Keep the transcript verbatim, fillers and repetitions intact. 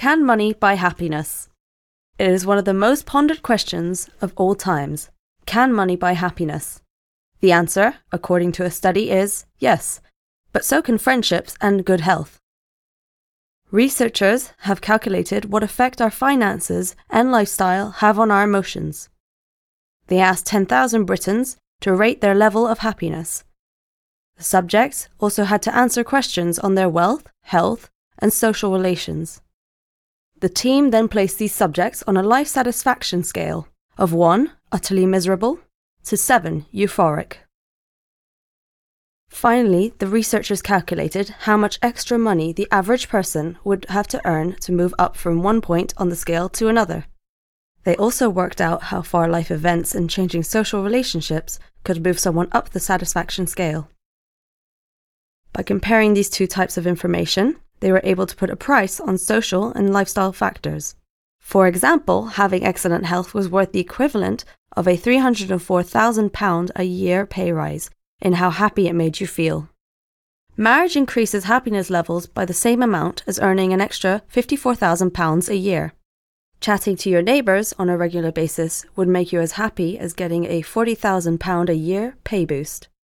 Can money buy happiness? It is one of the most pondered questions of all times. Can money buy happiness? The answer, according to a study, is yes, but so can friendships and good health. Researchers have calculated what effect our finances and lifestyle have on our emotions. They asked ten thousand Britons to rate their level of happiness. The subjects also had to answer questions on their wealth, health, and social relations. The team then placed these subjects on a life satisfaction scale of one, utterly miserable, to seven, euphoric. Finally, the researchers calculated how much extra money the average person would have to earn to move up from one point on the scale to another. They also worked out how far life events and changing social relationships could move someone up the satisfaction scale. By comparing these two types of information, they were able to put a price on social and lifestyle factors. For example, having excellent health was worth the equivalent of a three hundred four thousand pounds a year pay rise in how happy it made you feel. Marriage increases happiness levels by the same amount as earning an extra fifty-four thousand pounds a year. Chatting to your neighbours on a regular basis would make you as happy as getting a forty thousand pounds a year pay boost.